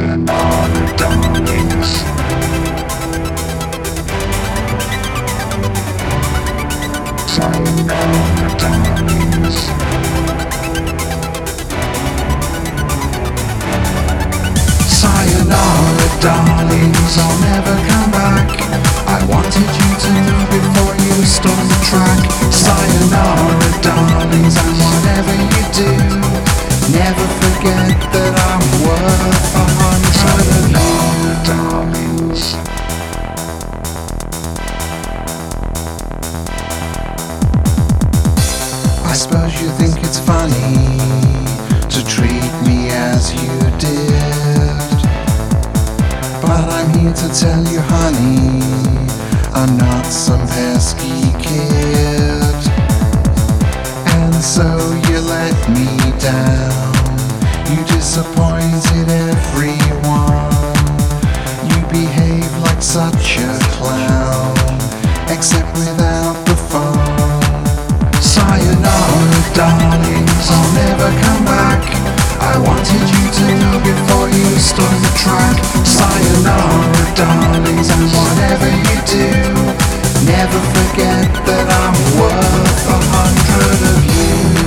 Sayonara, darlings. Sayonara, darlings. Sayonara, darlings, I'll never come back. I wanted you to know before you stormed the track. Sayonara, darlings, and whatever you do, never forget that I'm worth 100 of you, darlings. I suppose you think it's funny to treat me as you did, but I'm here to tell you, honey, I'm not some pesky kid. And so you let me down, you disappointed everyone, you behave like such a clown, except without the fun. Sayonara, darlings, I'll never come back. I wanted you to know before you stormed the track. Sayonara, darlings, and whatever you do, never forget that I'm worth 100 of you.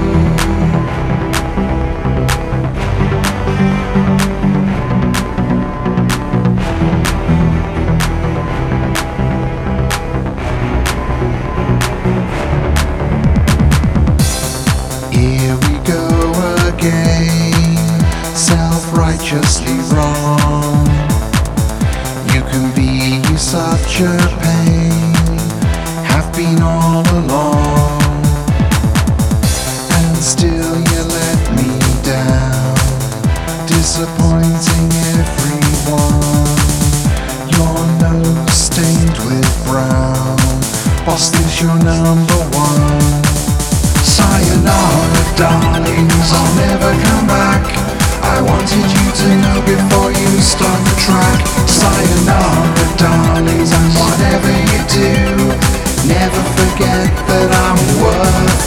Here we go again, self-righteously wrong. You can be such a pain, have been all along, and still you let me down, disappointing everyone. Your nose stained with brown, boss is your number one. Sayonara, darlings, I'll never come back. I wanted you to know before you start the track. Sayonara, darlings, and whatever you do, never forget that I'm worth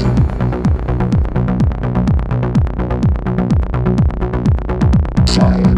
100 of you, darlings. Sayonara.